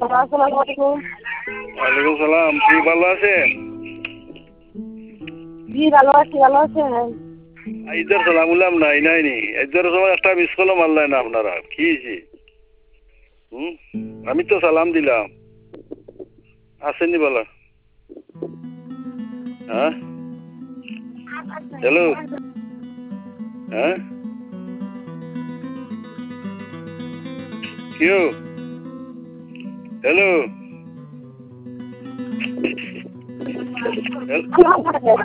আসসালামু আলাইকুম। ওয়ালাইকুম সালাম। কি ভালো আছেন? জি ভালো আছি, ভালো আছেন? ঈদের সালাম উলাম নাই নি। ঈদের সময় একটা মিস কলও মারলেন না আপনারা। কি হয়েছে? আমি তো সালাম দিলাম। আসেননি বলা। হ্যাঁ? হ্যালো? হ্যাঁ? কেউ? হ্যালো?